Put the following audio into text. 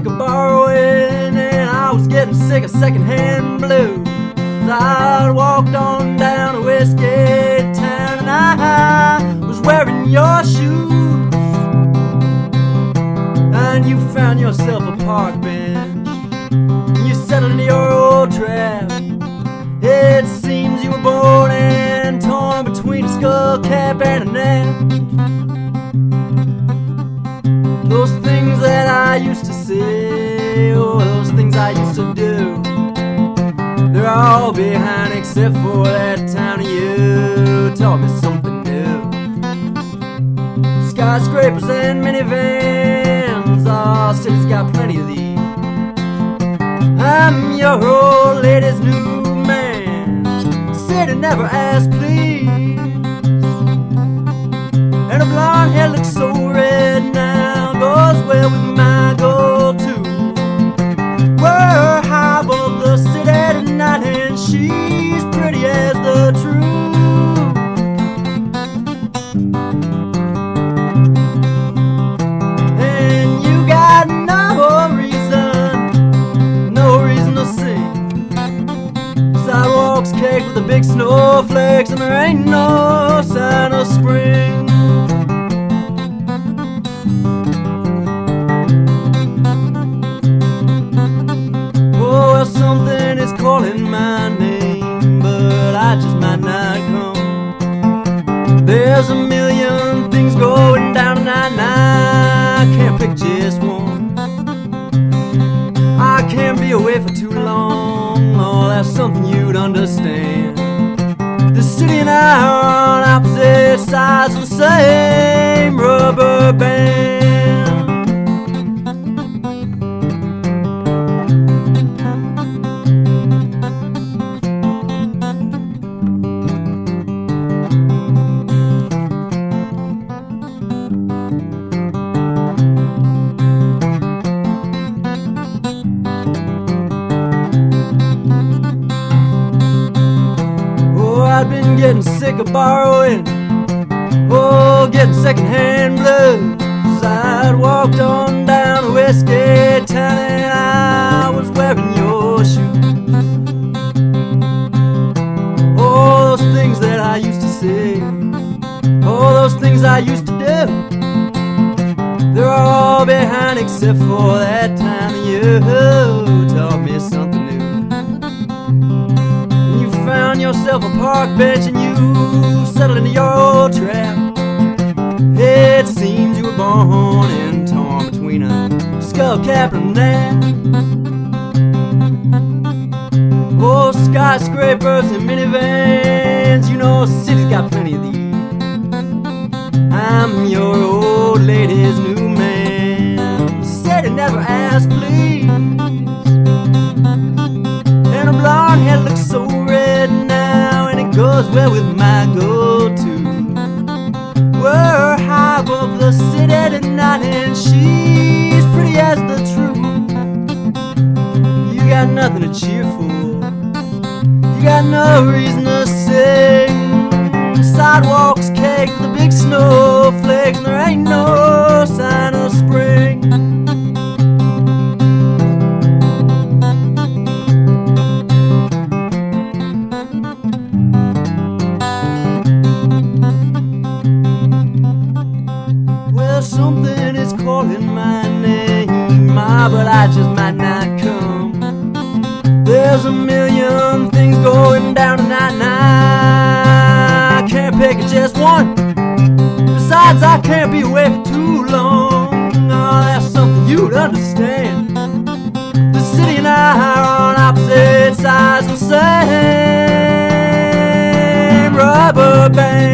sick of borrowing, and I was getting sick of secondhand blues. I walked on down to Whiskey Town, and I was wearing your shoes. And you found yourself a park bench, and you settled into your old trap. It seems you were born and torn between a skull cap and a nap. Those things that I used to say, oh, those things I used to do, they're all behind except for that time you taught me something new. Skyscrapers and minivans, our city's got plenty of these. I'm your old lady's new man, city never asked please. And her blonde hair looks so red now, goes well with my gold too. We're high above the city tonight, and she's pretty as the truth. And you got no reason to sing. Sidewalks caked with the big snowflakes, and there ain't no sign of spring. Something is calling my name, but I just might not come. There's a million things going down tonight, and I can't pick just one. I can't be away for too long, oh, that's something you'd understand. The city and I are on opposite sides of the same rubber band. I've been getting sick of borrowing, oh, getting secondhand blues. I'd walked on down to Whiskey Town, and I was wearing your shoes. Oh, those things that I used to say, oh, those things I used to do, they're all behind except for that time you taught me something new. Found yourself a park bench, and you settled into your old trap. It seems you were born and torn between a skull cap and a nap. Oh, skyscrapers and minivans, you know, city's got plenty of these. I'm your old lady's new man, said it never asked please. And her blonde hair looks so red now, and it goes well with my gold too. We're high above the city tonight, and she's pretty as the truth. You got nothing to cheer for, you got no reason to sing. Sidewalks caked with the big snowflakes, and there ain't no sign of spring. Something is calling my name, but I just might not come. There's a million things going down tonight, and I can't pick just one. Besides, I can't be away for too long. Oh, that's something you'd understand. The city and I are on opposite sides of the same rubber band.